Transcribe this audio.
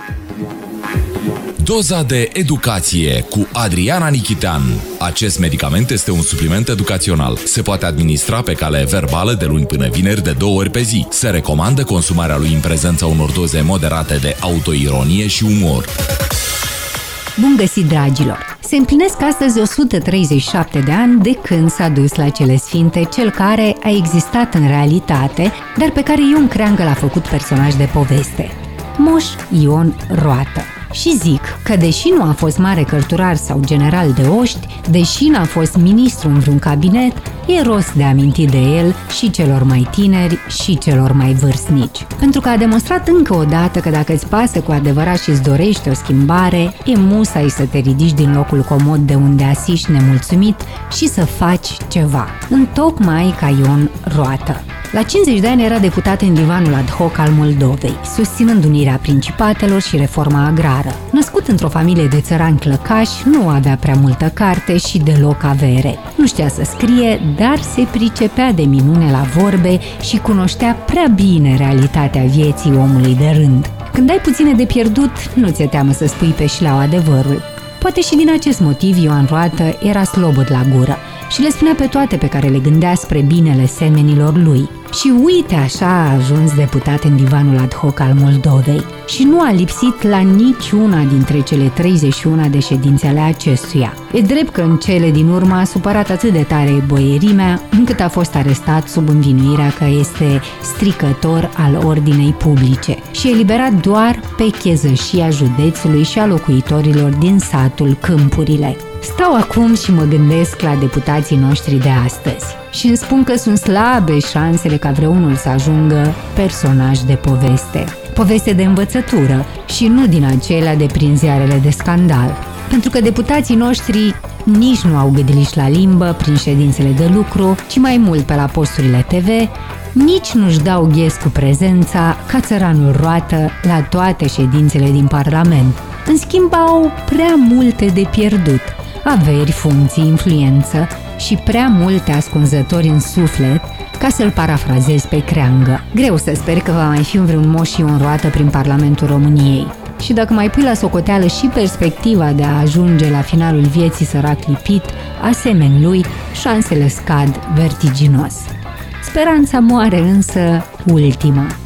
Doza de educație cu Adriana Nichitean. Acest medicament este un supliment educațional. Se poate administra pe cale verbală de luni până vineri de 2 ori pe zi. Se recomandă consumarea lui în prezența unor doze moderate de autoironie și umor. Bun găsit, dragilor! Se împlinesc astăzi 137 de ani de când s-a dus la cele sfinte cel care a existat în realitate, dar pe care Ion Creangă l-a făcut personaj de poveste. Moș Ion Roată. Și zic că deși nu a fost mare cărturar sau general de oști, deși n-a fost ministru în vreun cabinet, e rost de aminti de el și celor mai tineri și celor mai vârstnici. Pentru că a demonstrat încă o dată că dacă îți pasă cu adevărat și îți dorești o schimbare, e musai să te ridici din locul comod de unde asiști nemulțumit și să faci ceva. Întocmai ca Ion Roată. La 50 de ani era deputat în divanul ad hoc al Moldovei, susținând unirea principatelor și reforma agrară. Născut într-o familie de țărani clăcași, nu avea prea multă carte și deloc avere. Nu știa să scrie, dar se pricepea de minune la vorbe și cunoștea prea bine realitatea vieții omului de rând. Când ai puține de pierdut, nu ți-e teamă să spui pe șleau adevărul. Poate și din acest motiv Ioan Roată era slobod la gură și le spunea pe toate pe care le gândea spre binele semenilor lui. Și uite așa a ajuns deputat în divanul ad hoc al Moldovei și nu a lipsit la niciuna dintre cele 31 de ședințe ale acestuia. E drept că în cele din urmă a supărat atât de tare boierimea, încât a fost arestat sub învinuirea că este stricător al ordinei publice și eliberat doar pe chezășia județului și a locuitorilor din satul Câmpurile. Stau acum și mă gândesc la deputații noștri de astăzi și îmi spun că sunt slabe șansele ca vreunul să ajungă personaj de poveste. Poveste de învățătură și nu din acelea de prin ziarele de scandal. Pentru că deputații noștri nici nu au gâdiliș la limbă prin ședințele de lucru, ci mai mult pe la posturile TV, nici nu-și dau ghes cu prezența ca țăranul Roată la toate ședințele din Parlament. În schimb, au prea multe de pierdut. Averi, funcții, influență și prea multe ascunzători în suflet, ca să-l parafrazez pe Creangă. Greu să sper că va mai fi vreun Moș Ion Roată prin Parlamentul României. Și dacă mai pui la socoteală și perspectiva de a ajunge la finalul vieții sărac lipit, asemeni lui, șansele scad vertiginos. Speranța moare însă ultima.